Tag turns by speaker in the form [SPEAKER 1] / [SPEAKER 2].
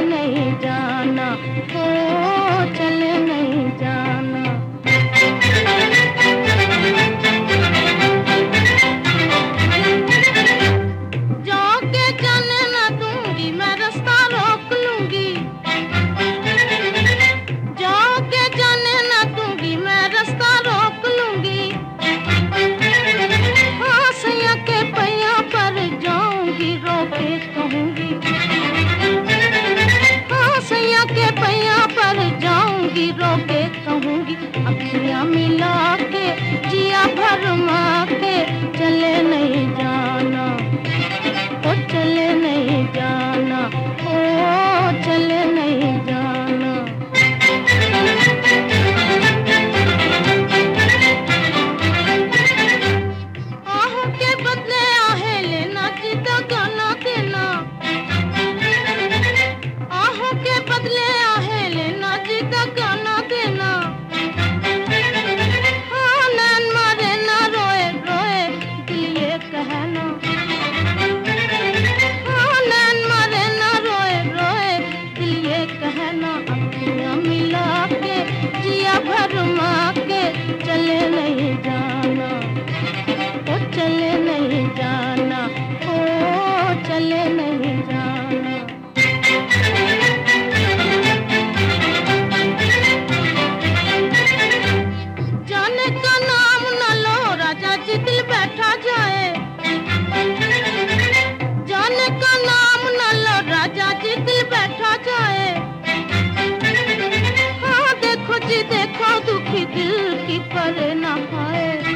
[SPEAKER 1] नहीं जाना, ओ चले नहीं जाना। जाके जाने न दूंगी, मैं रास्ता रोक लूंगी। जाके जाने न दूंगी, मैं रास्ता रोक लूंगी। हाँ सैया के पैया पर जाऊंगी, रोके कहूंगी। हाँ सैया के पैया पर जाऊंगी, रोके कहूंगी। अखियां मिला के जिया भरमा के चले नहीं जाना, ओ चले नहीं जाना, ओ चले नहीं जाना। आहों के बदले आहे लेना, जिदा गाना देना। आहों के बदले आहे लेना, जिदा गाना देना। हाँ नैन मारे ना रोए रोए, दिल ये कहना। हाँ नैन मारे ना रोए रोए, दिल ये कहना। अखियां मिला के जिया भरमा के चले नहीं जाना, ओ चले नहीं जाना, ओ चले नहीं जाना। जाने का नाम न लो राजा जी, दिल बैठा जाए। जाने का नाम न लो राजा जी, दिल बैठा जाए। हाँ देखो जी देखो, दुखी दिल की परे न खाए।